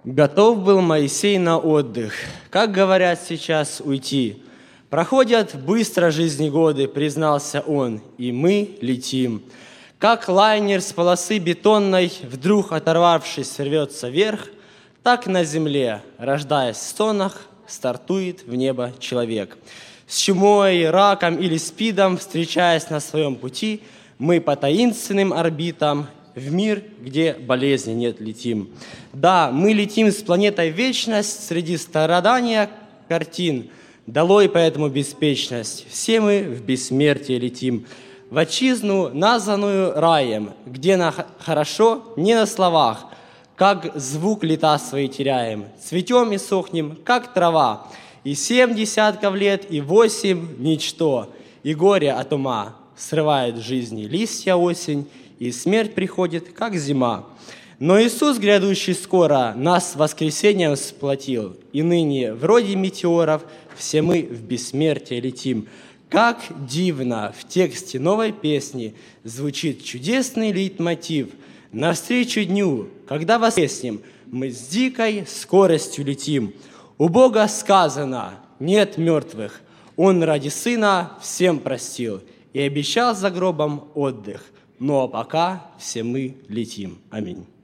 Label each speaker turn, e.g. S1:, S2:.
S1: Готов был Моисей на отдых, как говорят сейчас, уйти. Проходят быстро жизни годы, признался он, и мы летим. Как лайнер с полосы бетонной, вдруг оторвавшись, рвется вверх, так на земле, рождаясь в стонах, стартует в небо человек. С чумой, раком или спидом, встречаясь на своем пути, мы по таинственным орбитам в мир, где болезни нет, летим. Да, мы летим с планетой Вечность среди страдания картин. Долой поэтому беспечность, все мы в бессмертие летим. В отчизну, названную раем, где на хорошо не на словах, как звук лета свои теряем, цветем и сохнем, как трава, и 7 десятков лет, и 8 ничто, и горе от ума срывает в жизни листья осень, и смерть приходит, как зима. Но Иисус, грядущий скоро, нас воскресением сплотил, и ныне, вроде метеоров, все мы в бессмертие летим. Как дивно в тексте новой песни звучит чудесный лейтмотив. Навстречу дню, когда воскреснем, мы с дикой скоростью летим. У Бога сказано: нет мертвых. Он ради Сына всем простил и обещал за гробом отдых. Ну а пока все мы летим. Аминь.